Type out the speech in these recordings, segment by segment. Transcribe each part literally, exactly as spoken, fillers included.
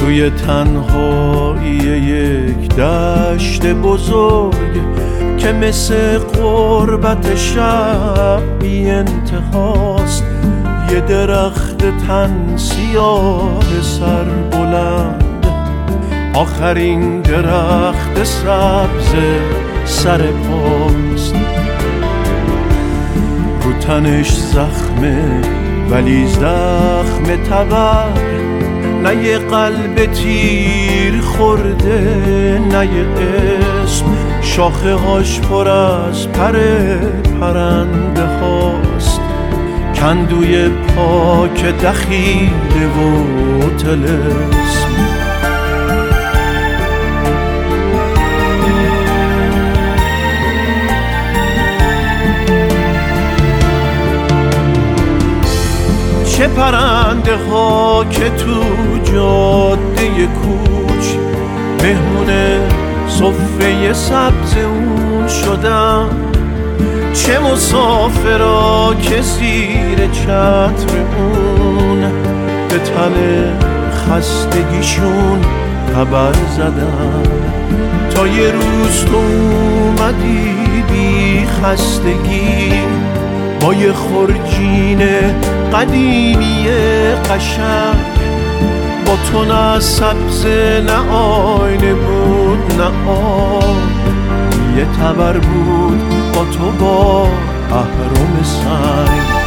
توی تنهایی یک دشت بزرگ که مثل غربت شب بی انتهاست، یه درخت تن سیاه سر بلند، آخرین درخت سبز سر پاست. رو تنش زخمه ولی زخم تبر، نه یه قلب تیر خورده نه یه اسم، شاخه هاش پر از پر پرنده هاست، کندوی پاک دخیله و طلسم. چه پرنده ها که تو جاده کوچ مهمون صفه سبز اون شدن، چه مسافرا که زیر چتر اون به تن خستگیشون خبر زدن، تا یه روز تو اومدی بی خستگی با یه خرجین قدیمی قشنگ، با تو نه سبز نه آینه بود نه آب، یه تبر بود با تو با اهرم سنگ.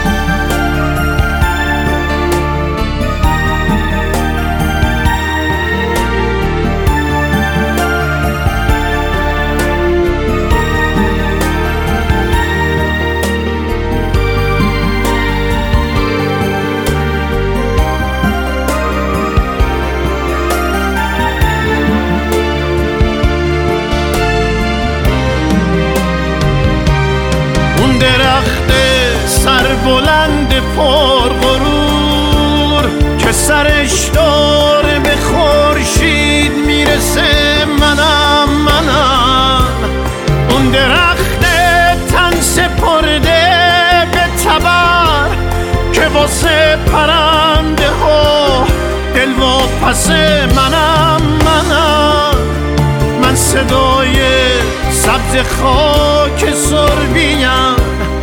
درخت سر بلند پر غرور که سرش داره به خورشید میرسه، منم منم اون درخت تن سپرده به تبر که واسه پرنده ها دل واپس، منم منم من صدای سبز خاک سربیم،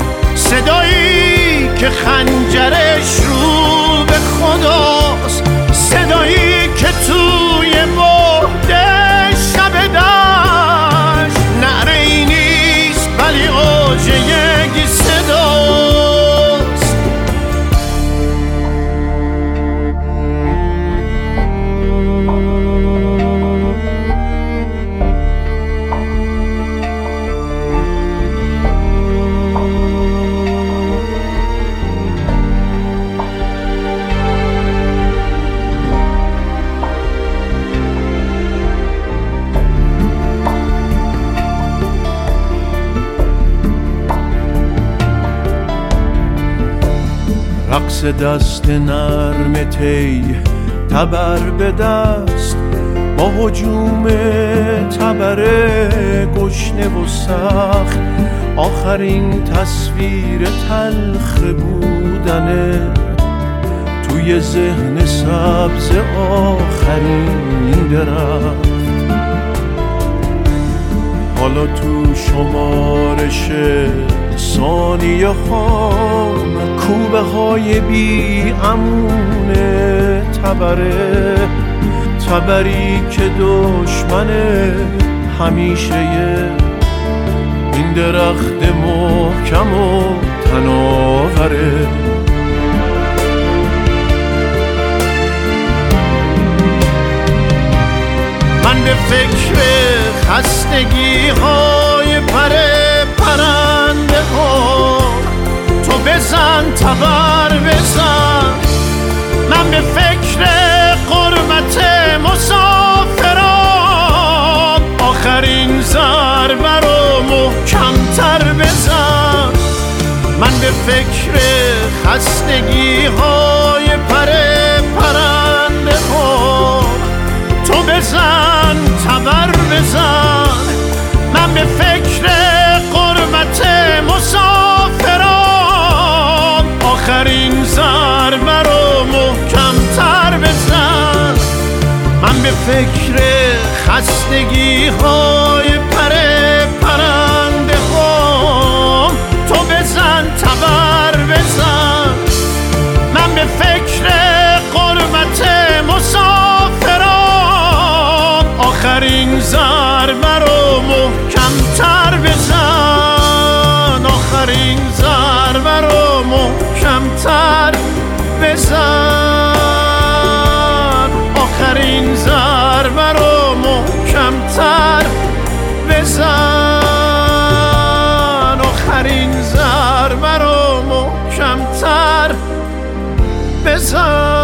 صدایی که خنجرش رو به خداست، صدایی که توی بعد شب دشت نعره ای نیست ولی اوج یک صداست. رقص دست نرم تی تبر به دست، با هجوم تبر گشنه و سخت، آخرین تصویر تلخ بودنه توی ذهن سبز آخرین درخت. حالا تو شمارش ثانیه هام کوبه های بی امونه تبره، تبری که دشمن همیشه این درخت محکم و تناوره. من به فکر خستگی های پر پرنده ها، تو بزن تبر بزن، من به فکر غربت مسافران، آخرین ضربه رو محکمتر بزن، من به فکر خستگی های پر پرنده ها، تو بزن تبر بزن، من به فکر غربت مسافران، آخرین ضربه رو محکمتر بزن، من فکر خستگی های پر پرنده هم تو بزن تبر بزن. من به فکر غربت مسافران آخرین ضربه رو محکمتر بزن. آخرین ضربه رو محکمتر بزن. آخرین ضربه رو محکمتر بزن. آخرین ضربه رو محکمتر بزن.